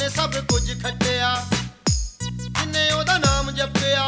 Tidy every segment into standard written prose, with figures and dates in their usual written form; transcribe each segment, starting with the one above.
ਉਹਨੇ ਸਭ ਕੁਝ ਖੱਟਿਆ ਜਿੰਨੇ ਉਹਦਾ ਨਾਮ ਜਪਿਆ।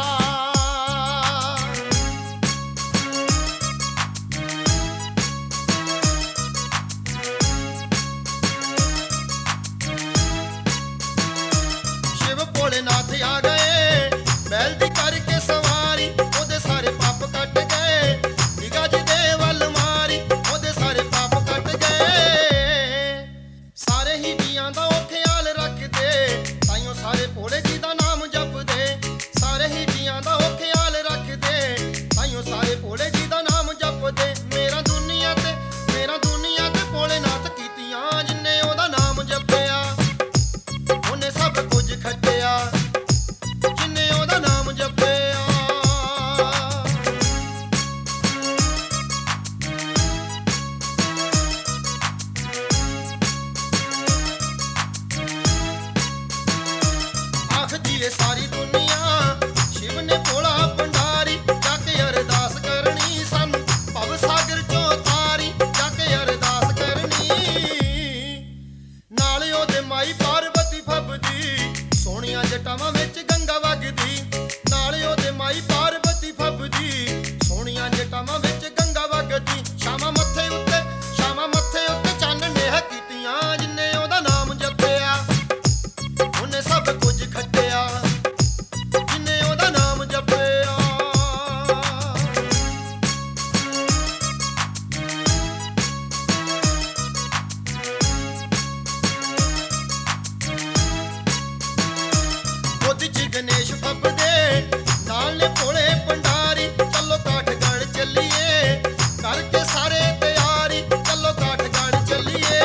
शिव भोलेनाथ आ गए बैल दी करके सवारी, ਉਹਦੇ ਸਾਰੇ ਪਾਪ ਕੱਟ ਗਏ ਨਿਗਾਹ ਜੀ ਦੇ ਵੱਲ ਮਾਰੀ, ਉਹਦੇ ਸਾਰੇ ਪਾਪ ਕੱਟ ਗਏ। ਸਾਰੇ ਹੀ ਜੀਆਂ ਦਾ ਉਹ ਖਿਆਲ ਰੱਖਦੇ ਤਾਈਓ ਸਾਰੇ ਭੋਲੇ ਜੀ ਦਾ ਨਾਮ ਜਪਦੇ, ਸਾਰੇ ਹੀ ਜੀਆਂ ਦਾ ਉਹ ਖਿਆਲ ਰੱਖਦੇ ਤਾਈਓ ਸਾਰੇ ਭੋਲੇ ਜੀ ਦਾ ਨਾਮ ਜਪਦੇ। ਮੇਰਾ ਦੁਨੀਆ ਤੇ ਭੋਲੇਨਾਥ ਕੀਤੀਆਂ ਜਿੰਨੇ ਉਹਦਾ ਨਾਮ ਜਪਿਆ, ਉਹਨੇ ਸਭ ਕੁਝ ਖੱਟਿਆ ਜਿੰਨੇ ਉਹਦਾ ਨਾਮ ਜਪਿਆ। ਆਖਦੀ ਏ ਸਾਰੀ ਦੁਨੀਆ ਸ਼ਿਵ ਨੇ ਭੋਲਾ ਭੰਡਾਰੀ, ਜਾ ਕੇ ਅਰਦਾਸ ਕਰਨੀ ਸਾਨੂੰ ਭਵ ਸਾਗਰ ਚੋਂ ਤਾਰੀ, ਜਾ ਕੇ ਅਰਦਾਸ ਕਰਨੀ। ਨਾਲ ਉਹਦੇ ਮਾਈ ਪਾਰਵਤੀ ਫੱਬਦੀ ਸੋਹਣੀਆਂ ਜਟਾਵਾਂ ਵਿੱਚ ਗੰਗਾ ਵਗਦੀ, ਨਾਲ ਉਹਦੇ ਮਾਈ ਪਾਰਵਤੀ ਫੱਬਦੀ ਸੋਹਣੀਆਂ ਜਟਾਵਾਂ ਵਿੱਚ ਗੰਗਾ ਵਗਦੀ। ਸ਼ਾਮਾਂ ਮੱਥੇ ਉੱਤੇ ਚੰਨ ਨੇਹ ਕੀਤੀਆਂ ਜਿੰਨੇ ਉਹਦਾ ਨਾਮ ਜਪਿਆ, ਉਹਨੇ ਸਭ ਕੁਝ ਖੱਟਿਆ ਜਿੰਨੇ ਉਹਦਾ ਨਾਮ ਜਪਿਆ। ਉਹਦੀ ਚ ਗਣੇਸ਼ ਫੱਬਦੇ ਨਾਲ ਨੇ ਭੋਲੇ ਭੰਡਾਰੀ, ਚੱਲੋ ਕਾਠਗੜ੍ਹ ਚੱਲੀਏ ਕਰਕੇ ਸਾਰੇ ਤਿਆਰੀ, ਚੱਲੋ ਕਾਠਗੜ੍ਹ ਚੱਲੀਏ।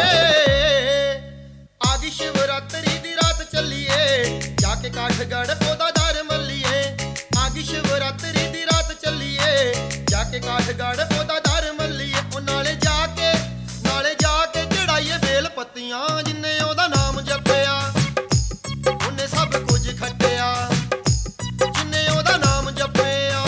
ਆਦਿ ਸ਼ਿਵਰਾਤਰੀ ਦੀ ਰਾਤ ਚੱਲੀਏ ਜਾ ਕੇ ਕਾਠਗੜ੍ਹ ਉਹਦਾ ਦਰ ਮੱਲੀਏ, ਆਦਿ ਸ਼ਿਵਰਾਤਰੀ ਦੀ ਰਾਤ ਚੱਲੀਏ ਜਾ ਕੇ ਕਾਠਗੜ੍ਹ ਉਹਦਾ ਦਰ ਮੱਲੀਏ। ਉਹ ਨਾਲੇ ਜਾ ਕੇ ਚੜਾਈਏ ਬੇਲ ਪੱਤੀਆਂ ਜਿੰਨੇ ਉਹਦਾ ਨਾਮ ਜਪਿਆ, ਉਹਨੇ ਸਭ ਕੁਝ ਖੱਟਿਆ ਜਿੰਨੇ ਉਹਦਾ ਨਾਮ ਜਪਿਆ।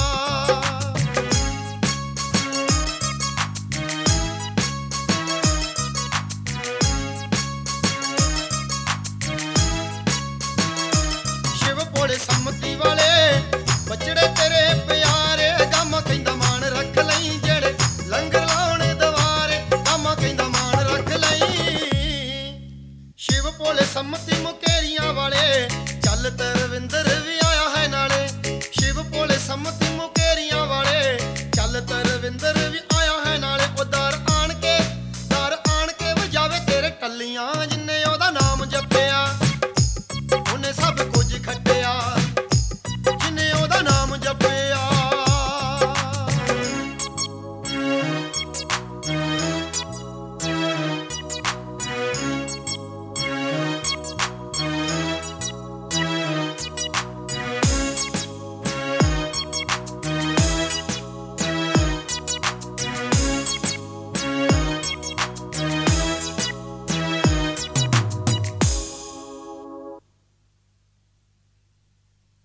ਸ਼ਿਵ ਭੋਲੇ ਸੰਮਤੀ ਵਾਲੇ ਬਚੜੇ ਤੇਰੇ ਪਿਆਰੇ, ਗਾਮਾ ਕਹਿੰਦਾ ਮਾਣ ਰੱਖ ਲਈ ਜਿਹੜੇ ਲੰਗਰ ਲਾਉਣ ਦਵਾਰੇ, ਗਾਮਾ ਕਹਿੰਦਾ ਮਾਣ ਰੱਖ ਲਈ। ਸ਼ਿਵ ਭੋਲੇ ਸੰਮਤੀ ਮੁਕੇਰੀਆਂ ਵਾਲੇ ਚੱਲ ਤਰਵਿੰਦਰ ਵੀ ਆਇਆ ਹੈ ਨਾਲੇ, ਸ਼ਿਵ ਭੋਲੇ ਸੰਮਤੀ ਮੁਕੇਰੀਆਂ ਵਾਲੇ ਚੱਲ ਤਰਵਿੰਦਰ ਵੀ ਆਇਆ ਹੈ ਨਾਲੇ। ਉਹ ਦਰ ਆਣ ਕੇ ਵਜਾਵੇ ਤੇਰੇ ਟੱਲੀਆਂ ਜਿੰਨੇ ਉਹਦਾ ਨਾਮ